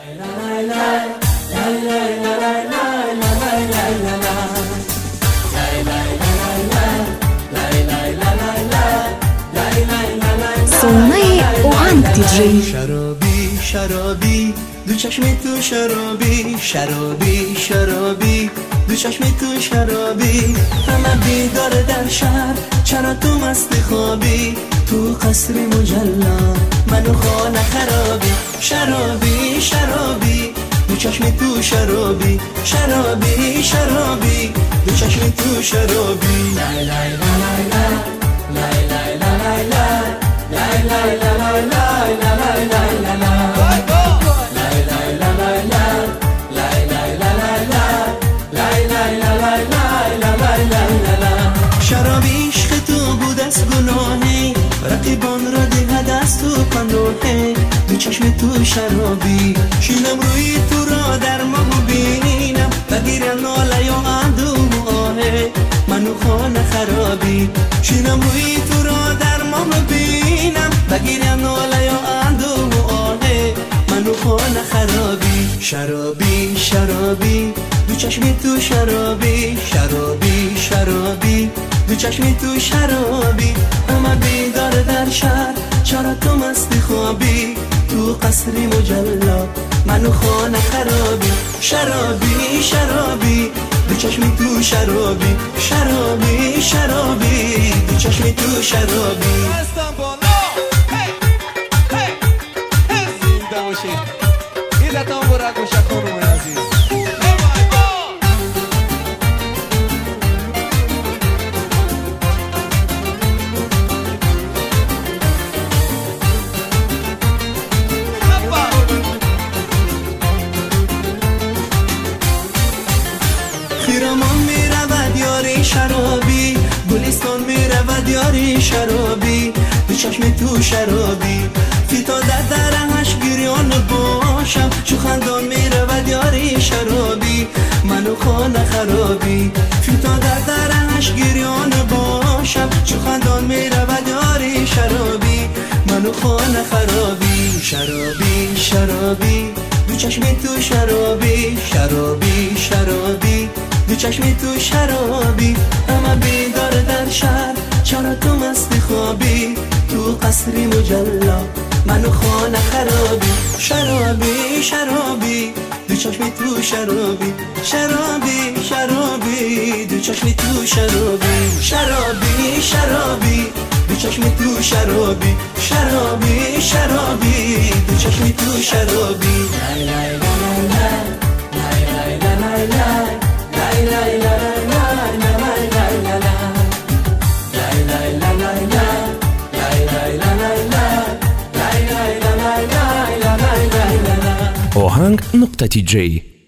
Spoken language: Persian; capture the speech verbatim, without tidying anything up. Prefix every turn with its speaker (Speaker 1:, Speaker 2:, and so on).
Speaker 1: سونای اوهنگ دیجی.
Speaker 2: شرابی شرابی دو چشمی تو شرابی، شرابی شرابی دو چشمی تو شرابی، همه بیدار در شهر چرا تو مستی خوابی، تو قصر مجلا منو خانه خرابی، شرابی شرابی دو چشمی تو شرابی، شرابی شرابی دو چشمی تو شرابی. لای لای لای لای لای لای لای لای لای لای لای لای لای لای شرابی عشق تو بود از گناهی، رقیبان را دهد از تو پناهی، دو چشم تو شرابی شینم روی تو را در ماه بینم، بگیرم ناله یا اندوم آهه منو خانه خرابی، شینم روی تو را در ماه بینم، بگیرم ناله یا اندوم آهه منو خانه خرابی. شرابی شرابی دو چشمی تو شرابی، شرابی شرابی دو چشمی تو شرابی، همه بیدار در شهر چرا تو مستی خوابی، تو قصری مجلا منو خانه خرابی، شرابی شرابی دو چشمی تو شرابی، شرابی شرابی دو چشمی تو شرابی. خیرامان می رود یاری شرابی، گلستان می رود یاری شرابی، دو چشم تو شرابی، فیتا در درهش گریان باشم، چو خندان می رود یاری شرابی منو خانه خرابی، فیتا در درهش گریان باشم، چو خندان می رود یاری شرابی منو خانه خرابی. شرابی شرابی دو چشمی تو شرابی، شرابی شرابی دو چشمی تو شرابی، همه بیدار در شهر چرا تو مستی خوابی، تو قصری مجلا منو خانه خرابی، شرابی شرابی دو چشمی تو شرابی، شرابی شرابی دو چشمی تو شرابی، شرابی شرابی دو چشمی تو شرابی، شرابی شرابی دو چشمی تو شرابی. لای لای لای لای لای لای
Speaker 3: اوهنگ نقطه تی جی